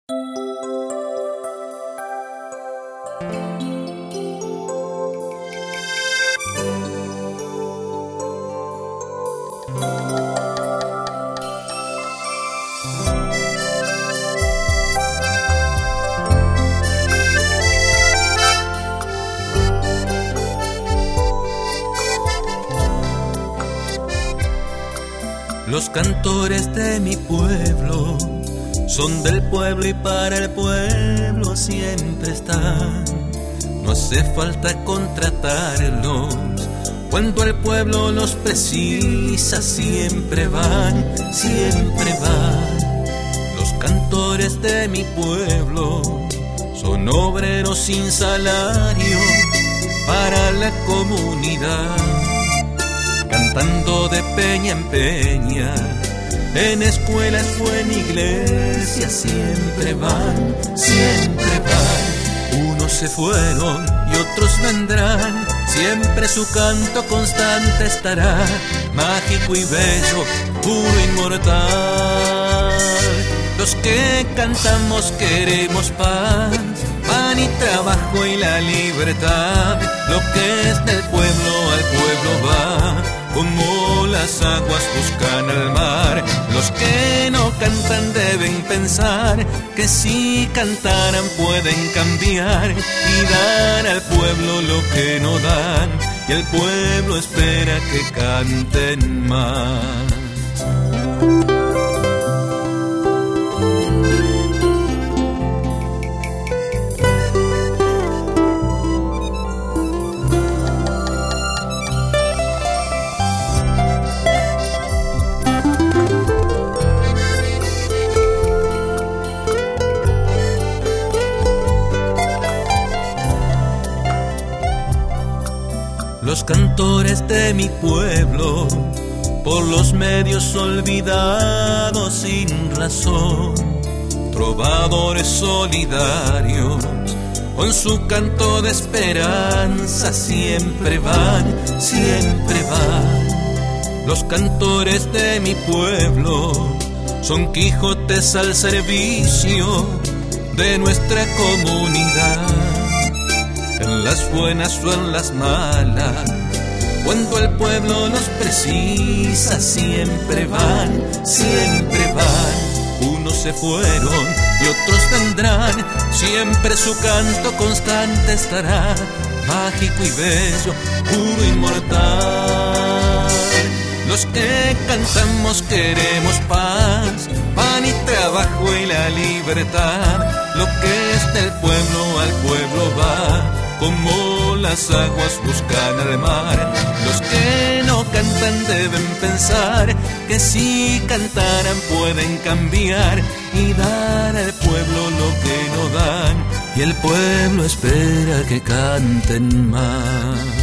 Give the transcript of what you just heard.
Los cantores de mi pueblo son del pueblo y para el pueblo siempre están. No hace falta contratarlos, cuando el pueblo los precisa siempre van, siempre van. Los cantores de mi pueblo son obreros sin salario para la comunidad, cantando de peña en peña, en escuelas o en iglesias siempre van, siempre van. Unos se fueron y otros vendrán, siempre su canto constante estará, mágico y bello, puro, inmortal. Los que cantamos queremos paz, pan y trabajo y la libertad. Lo que es del pueblo al pueblo va, como las aguas buscan al mar. Los que no cantan deben pensar que si cantaran pueden cambiar y dar al pueblo lo que no dan, y el pueblo espera que canten más. Los cantores de mi pueblo, por los medios olvidados sin razón, trovadores solidarios, con su canto de esperanza siempre van, siempre van. Los cantores de mi pueblo son Quijotes al servicio de nuestra comunidad, en las buenas o en las malas, cuando el pueblo los precisa siempre van, siempre van. Unos se fueron y otros vendrán, siempre su canto constante estará, mágico y bello, puro, inmortal. Los que cantamos queremos paz, pan y trabajo y la libertad. Lo que es del pueblo al pueblo va, como las aguas buscan al mar. Los que no cantan deben pensar que si cantaran pueden cambiar y dar al pueblo lo que no dan, y el pueblo espera que canten más.